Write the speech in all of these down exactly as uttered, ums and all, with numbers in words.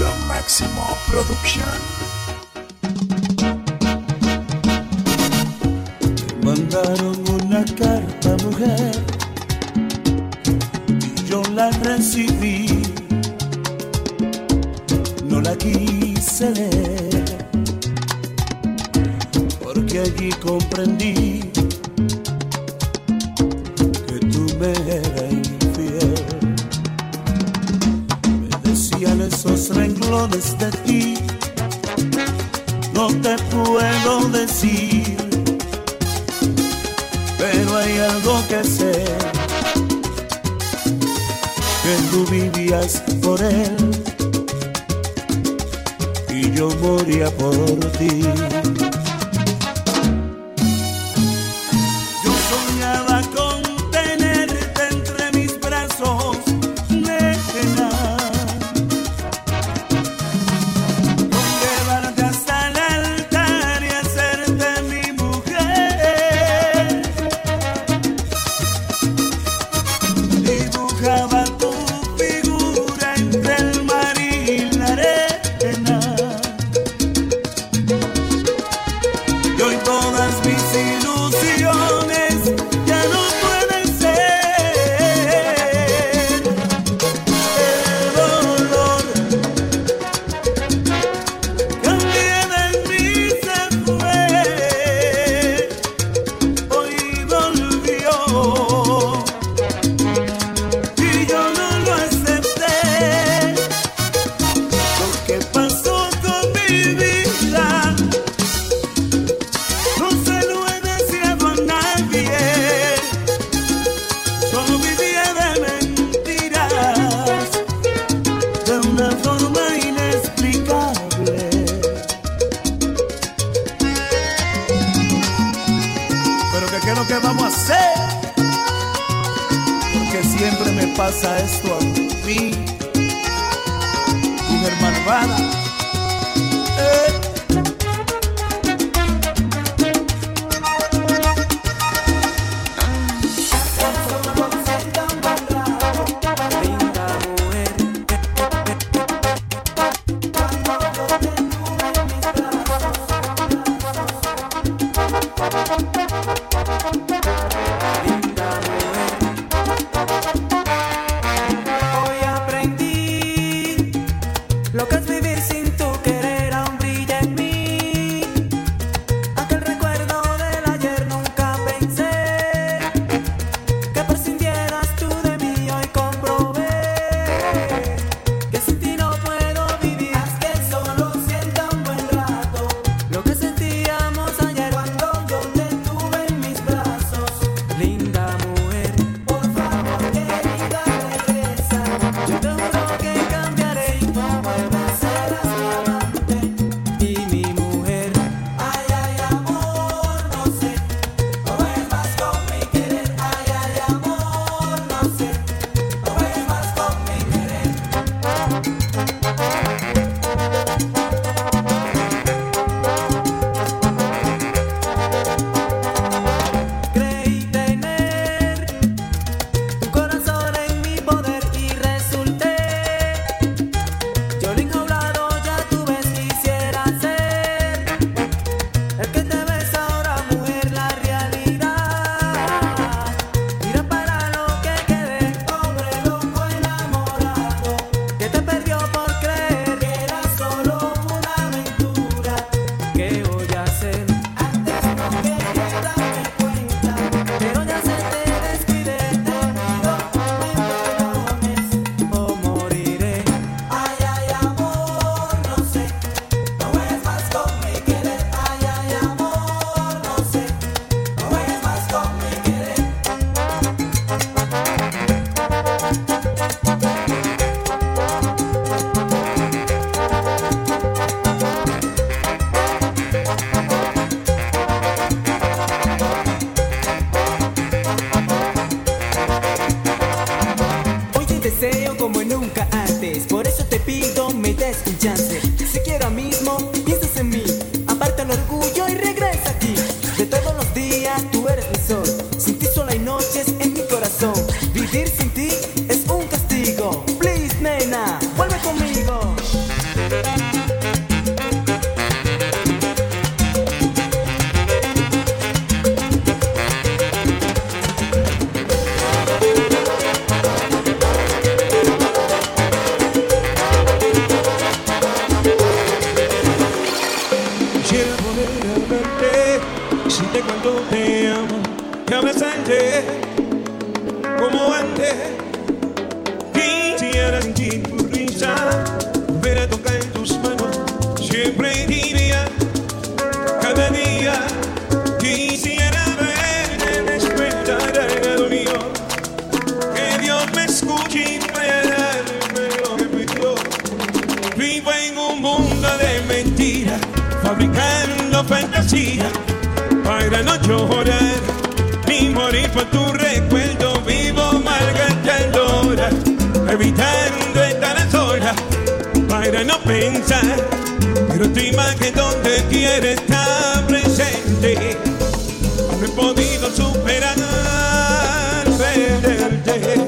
Lo Máximo Production. Mandaron una carta, mujer, y yo la recibí. No la quise leer, porque allí comprendí que tú me eras infiel. Me decían esos renglones de ti, no te puedo decir, pero hay algo que sé, que tú vivías por él y yo moría por ti. Yo soñaba con tenerte entre mis brazos, nena, con llevarte hasta el altar y hacerte mi mujer. Dibujaba tu figura entre el mar y la arena, y hoy todas mis ilusiones ya no pueden ser. El dolor que un día de mí se fue, hoy volvió y yo no lo acepté. Lo que pasó con mi vida no se lo he deseado a nadie. Solo vivía de mentiras, de una forma inexplicable. Pero que qué es lo que vamos a hacer, porque siempre me pasa esto a mí, mujer malvada. Eh. Hoy aprendí lo que es vivir sin tu querer aún brilla en mí. Aquel recuerdo del ayer nunca pensé que prescindieras tú de mí. Hoy comprobé que sin ti no puedo vivir. Haz que solo sienta un buen rato lo que sentíamos ayer cuando yo te tuve en mis brazos. Linda mujer, por favor querida regresa. Yo te juro que cambiaré y tú vuelves, serás mi amante y mi mujer. Ay, ay, amor, no sé, no vuelvas con mi querer. Ay, ay, amor, no sé, no vuelvas con mi querer. Creí tener tu corazón en mi poder y resulté yo el enjaulado. Ya tú ves, quisiera ser el que te ves ahora, mujer, la realidad. Mira para lo que quedé, hombre loco enamorado, que te perdió por creer que era solo una aventura. ¿Qué voy a hacer? Antes no quería darme cuenta, pero ya se te descuidé. Te pido me perdones o moriré. Ay, ay, amor, no sé, no vuelvas con mi querer. Ay, ay, amor, no sé, no vuelvas con mi querer. Hoy te deseo como nunca antes, por eso te pido me des un chance. Si quiero mismo, piensas en mí, aparta el orgullo y regresa aquí. De todos los días tú eres mi sol, sin ti solo hay noches en mi corazón. Vivir sin ti es un castigo. Please, nena, vuelve conmigo. antes, como antes. Quisiera sentir tu risa, volver a tocar en tus manos, siempre tibia, cada día. Quisiera verte despertar al lado mío, que Dios me escuche y pueda darme lo que pidió. Vivo en un mundo de mentiras, fabricando fantasía, para no llorar ni morir por tu recuerdo. Vivo malgastando horas, evitando estar a solas, para no pensar, pero tu imagen donde quiere estar presente. No he podido superar perderte.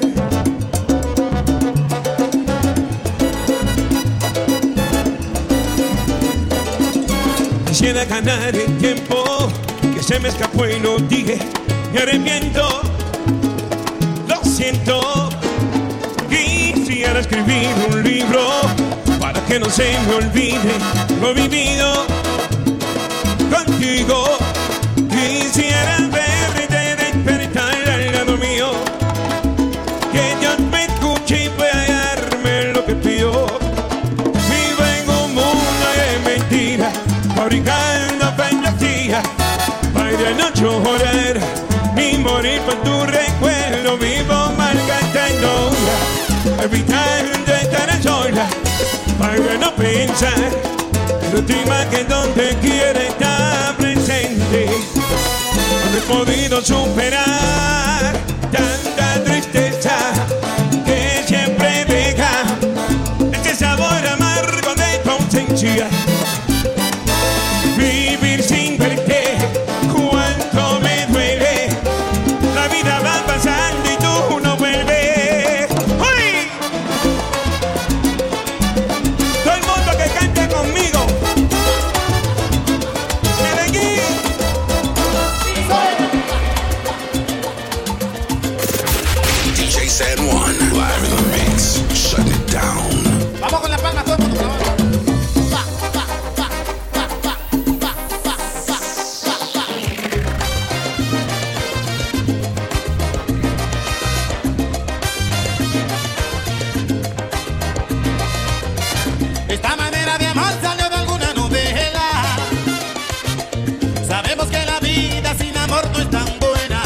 Quisiera ganar el tiempo que se me escapó y no dije. Me arrepiento, lo siento. Quisiera escribir un libro para que no se me olvide lo vivido contigo. Quisiera verte despertar al lado mío, que Dios me escuche y pueda darme lo que pido. Vivo en un mundo de mentiras, fabricando fantasía, para no llorar ni morir por tu recuerdo. Vivo malgastando horas, evitando estar a solas, para no pensar, pero tu imagen donde quiere estar presente. No he podido superar tanta tristeza que siempre deja este sabor amargo de tu ausencia. Vivir sin verte, cuánto me duele. La vida va pasando y tú no vuelves. ¡Uy! Todo el mundo que cante conmigo. Medellín. D J San Juan, live in the mix, shut it down. Vamos con la palma, todo el mundo. Esta manera de amar salió de alguna novela. Sabemos que la vida sin amor no es tan buena.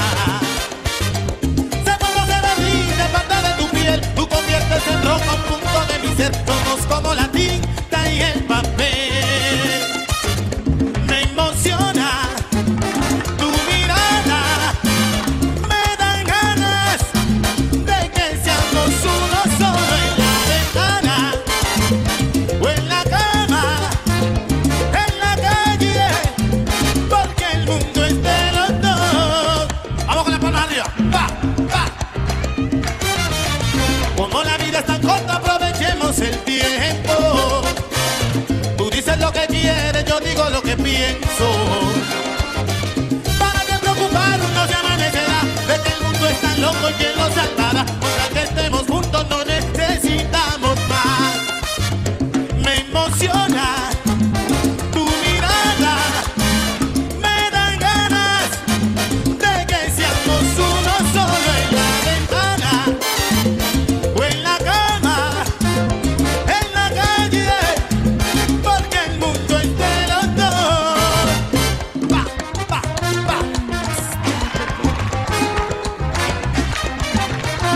Se conoce la vida, parte de tu piel. Tú conviertes en rojo un punto de mi ser. Somos como la tinta y el papel. Me emociona tu mirada. Me dan ganas de que seamos uno solo en la ventana. O en la cama, en la calle, porque el mundo es de los dos. Vamos con la palma arriba. Pa, pa. Como la vida es tan corta, aprovechemos el tiempo. Tú dices lo que quieres, yo digo lo que pienso. ¿Para qué preocuparnos? Ya amanecerá. De que el mundo es tan loco y quién lo salvará. Contra que estemos juntos no necesitamos más. Me emociona tu mirada, me dan ganas de que seamos uno solo en la ventana, o en la cama, en la calle, porque el mundo es de los dos. Pa, pa, pa.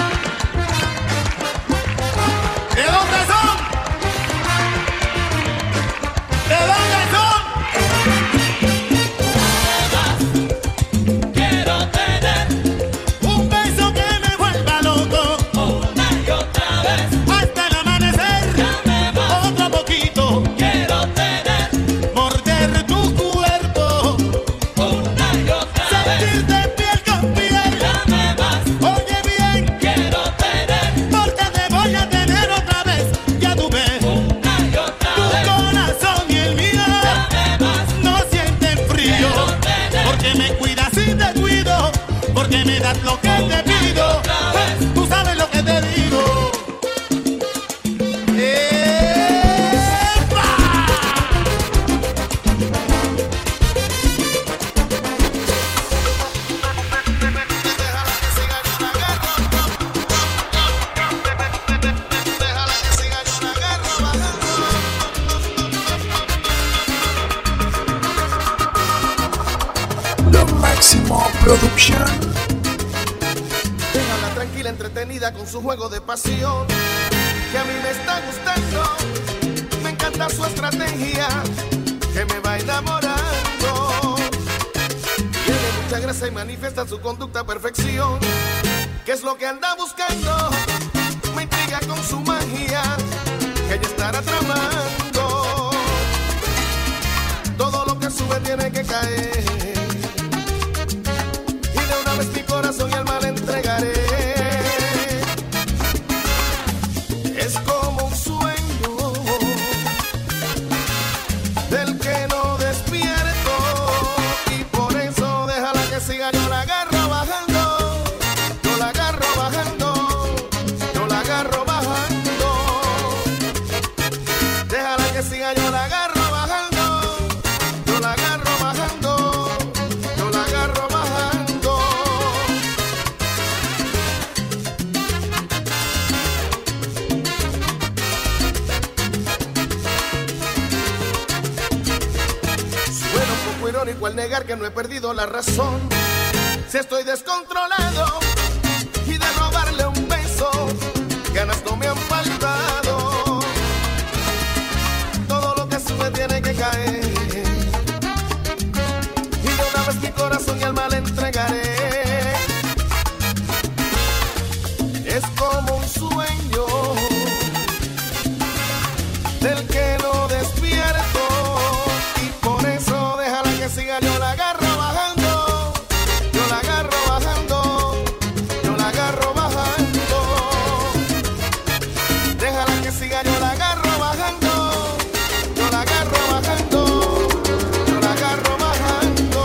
Production. Déjala tranquila, entretenida con su juego de pasión, que a mí me está gustando. Me encanta su estrategia, que me va enamorando. Tiene mucha gracia y manifiesta su conducta a perfección. ¿Qué es lo que anda buscando? Me intriga con su magia, que ella estará tramando. Todo lo que sube tiene que caer. Y de una vez mi corazón y alma le entregaré. Es como un sueño del que no despierto, y por eso déjala que siga, yo la agarro bajando, yo la agarro bajando, yo la agarro bajando. Déjala que siga, yo la agarro bajando, yo la agarro bajando, yo la agarro bajando. Suena un poco irónico al negar que no he perdido la razón. Si estoy descontrolado y de robarle un beso, ganas no me han faltado. Todo lo que sube tiene que caer. Y de una vez mi corazón y alma le entregaré. Es como un sueño del que no despierto, y por eso déjala que siga, yo la agarro bajando, yo la agarro bajando, yo la agarro bajando. Déjala que siga, yo la agarro bajando, yo la agarro bajando, yo la agarro bajando.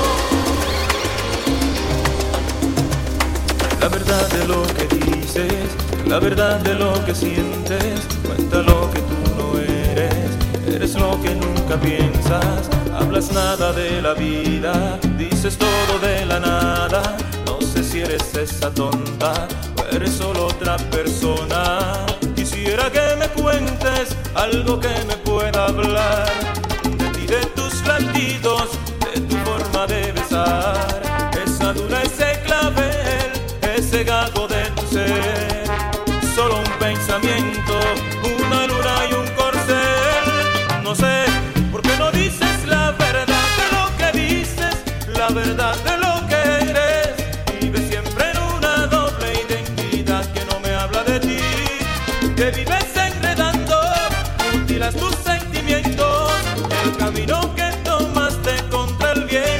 La verdad de lo que dices, la verdad de lo que sientes, cuenta lo que tú no eres, eres lo que nunca piensas, hablas nada de la vida, dices todo de la nada, no sé si eres esa tonta o eres solo otra persona. Quisiera que me cuentes algo que me pueda hablar de ti, de tus latidos, de tu forma de besar, esa dura, ese clavel, ese gato de tu ser. Solo un pensamiento, una luna y un corcel. No sé por qué no dices la verdad de lo que dices, la verdad de lo que eres. Vives siempre en una doble identidad que no me habla de ti, que vives enredando, mutilas tus sentimientos, el camino que tomaste contra el viento.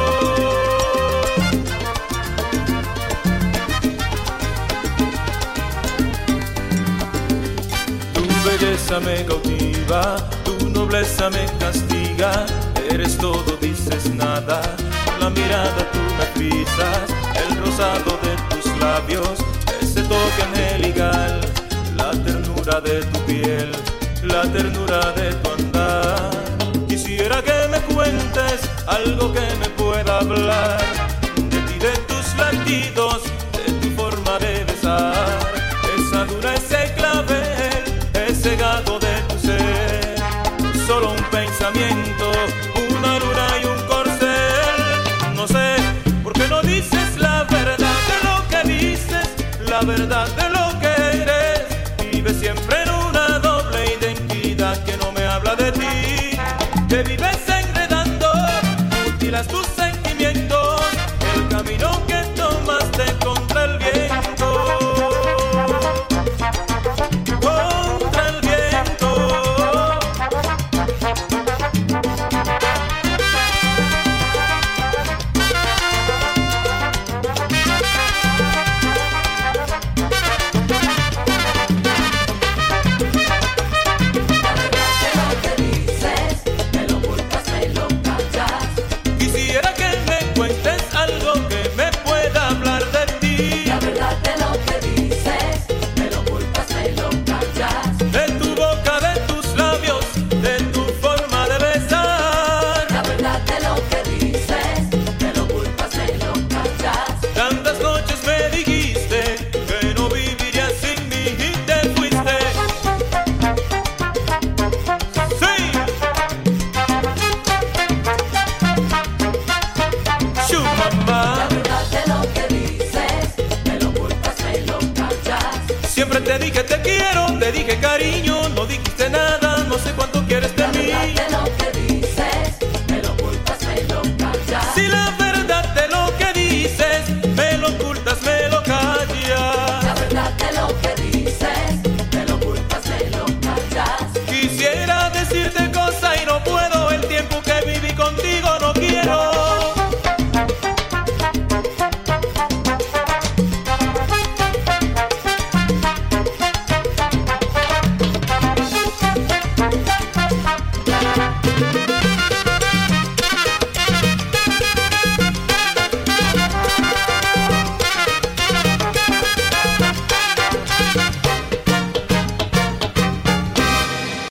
Tu belleza me cautiva, tu nobleza me castiga, eres todo, dices nada, con la mirada tú me frisas, el rosado de tus labios, ese toque angelical, la ternura de tu piel, la ternura de tu andar. Quisiera que me cuentes algo que me pueda hablar de ti, de tus latidos, de tu forma de besar, esa dura, ese clavel, ese gato